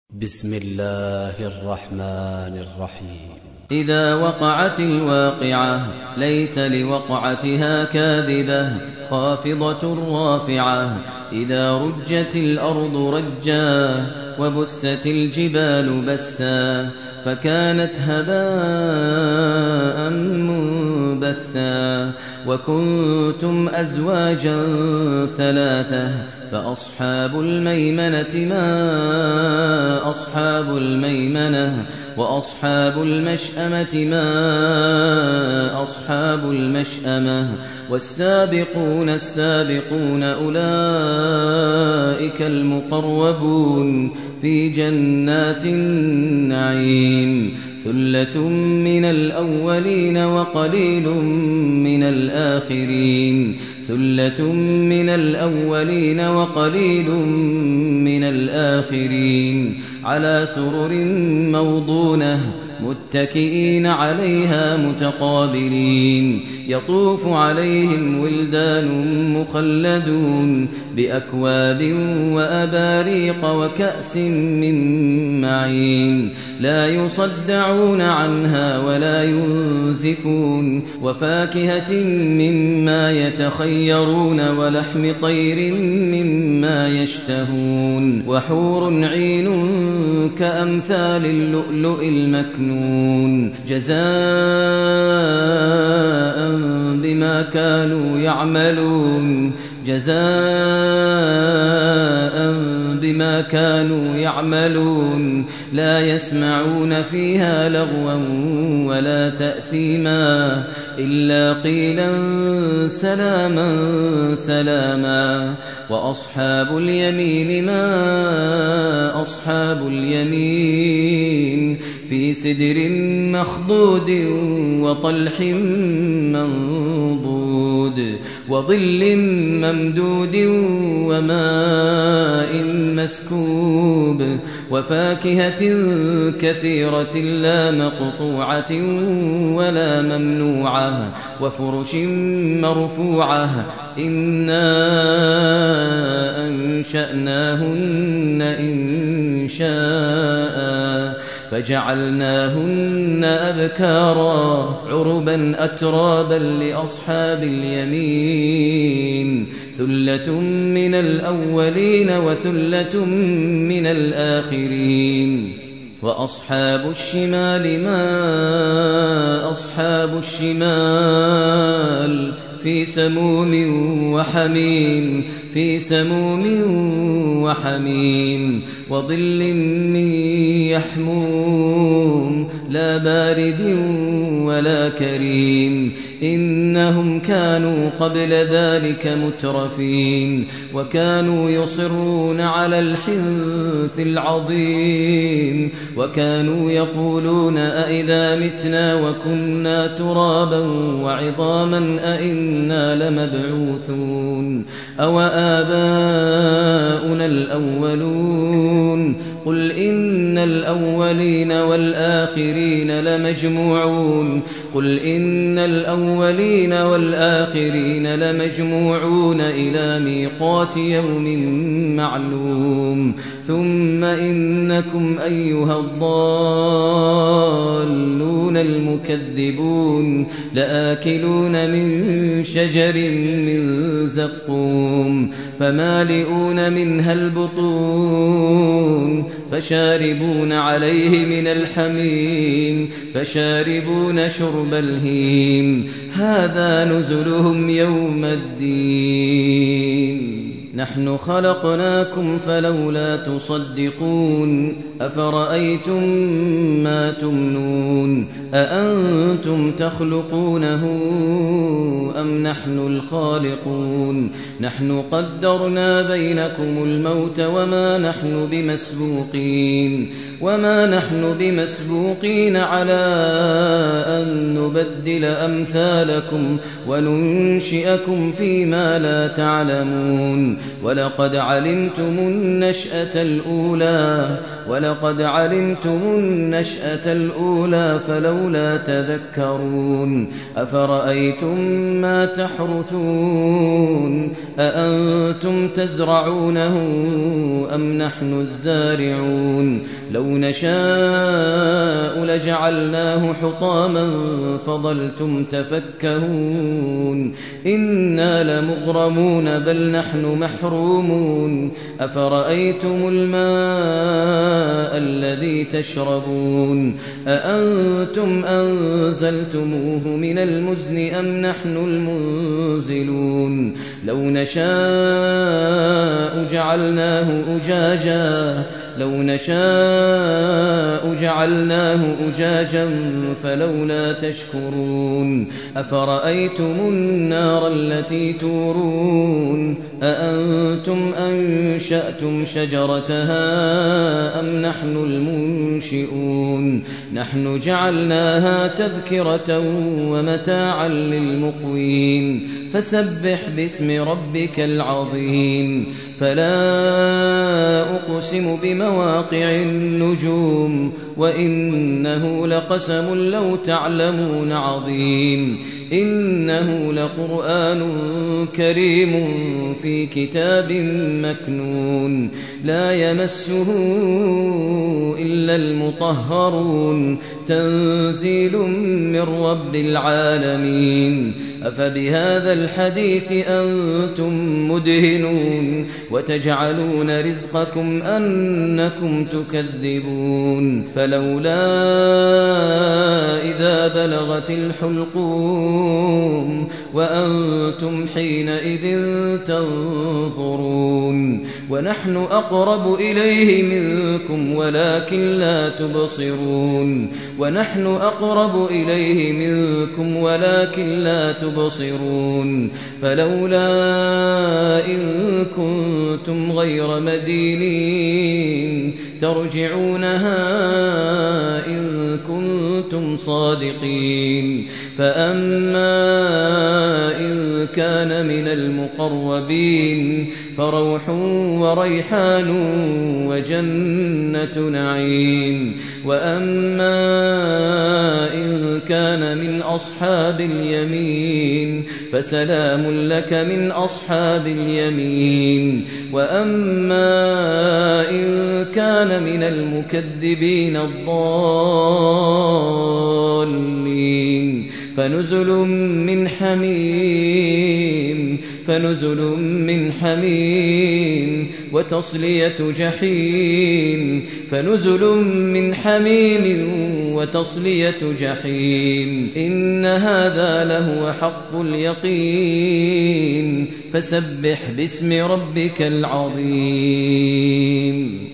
بسم الله الرحمن الرحيم. إذا وقعت الواقعة ليس لوقعتها كاذبة خافضة رافعة. إذا رجت الأرض رجا وبست الجبال بسا فكانت هباء منبثا. وكنتم أزواجا ثلاثة فأصحاب الميمنة ما أصحاب الميمنة وأصحاب المشأمة ما أصحاب المشأمة. والسابقون السابقون أولئك المقربون في جنات النعيم. ثلة من الأولين وقليل من الآخرين. ثلة من الأولين وقليل من الآخرين. على سرر موضونة متكئين عليها متقابلين. يطوف عليهم ولدان مخلدون بأكواب وأباريق وكأس من معين. لا يصدعون عنها ولا ينزفون. وفاكهة مما يتخيرون ولحم طير مما يشتهون. وحور عين كأمثال اللؤلؤ المكنون جزاء بما كانوا يعملون. جزاء بما كانوا يعملون. لا يسمعون فيها لغوا ولا تأثيما إلا قيلا سلاما سلاما. وأصحاب اليمين ما أصحاب اليمين. في سدر مخضود وطلح منضود وظل ممدود وماء مسكوب. وفاكهة كثيرة لا مقطوعة ولا ممنوعة. وفرش مرفوعة. إنا أنشأناهن إنشاء فجعلناهن أبكارا عربا أترابا لأصحاب اليمين. ثلة من الأولين وثلة من الآخرين. وأصحاب الشمال ما أصحاب الشمال. في سموم وحميم. في سموم وحميم. وظل من يحموم لا بارد ولا كريم. إنهم كانوا قبل ذلك مترفين. وكانوا يصرون على الحنث العظيم. وكانوا يقولون أئذا متنا وكنا ترابا وعظاما أئنا لمبعوثون أو آباؤنا الأولون. قل إن الأولين والآخرين لمجموعون. قل إن الأولين والآخرين لمجموعون إلى ميقات يوم معلوم. ثم إنكم أيها الضالون المكذبون لآكلون من شجر من زقوم فمالئون منها البطون فشاربون عليه من الحميم فشاربون شرب الهيم. هذا نزلهم يوم الدين. نحن خلقناكم فلولا تصدقون. أفرأيتم ما تمنون أأنتم تخلقونه أم نحن الخالقون. نحن قدرنا بينكم الموت وما نحن بمسبوقين. وما نحن بمسبوقين على أن نبدل أمثالكم وننشئكم فيما لا تعلمون ولقد علمتم النشأة الأولى فلولا تذكرون أفرأيتم ما تحرثون أأنتم تزرعونه أم نحن الزارعون لو نشاء لجعلناه حطاما فظلتم تفكهون إنا لمغرمون بل نحن محرومون أفرأيتم الماء الذي تشربون أأنتم أنزلتموه من المزن أم نحن المنزلون لو نشاء جعلناه أجاجا فلولا تشكرون أفرأيتم النار التي تورون أأنتم أنشأتم شجرتها أم نحن المنشئون نحن جعلناها تذكرة ومتاعا للمقوين فسبح باسم ربك العظيم فلا أقسم بمواقع النجوم وإنه لقسم لو تعلمون عظيم إنه لقرآن كريم في كتاب مكنون لا يمسه إلا المطهرون تنزيل من رب العالمين أفبهذا الحديث أنتم مدهنون وتجعلون رزقكم أنكم تكذبون فلولا إذا بلغت الحلقوم وأنتم حينئذ تنظرون ونحن أقرب إليه منكم ولكن لا تبصرون فلولا إن كنتم غير مدينين ترجعونها إن كنتم صادقين فأما إن كان من المقربين فروح وريحان وجنة نعيم وأما إن كان من أصحاب اليمين فسلام لك من أصحاب اليمين وأما إن كان من المكذبين الضالين فنزل من حميم وتصلية جحيم إن هذا لهو حق اليقين فسبح باسم ربك العظيم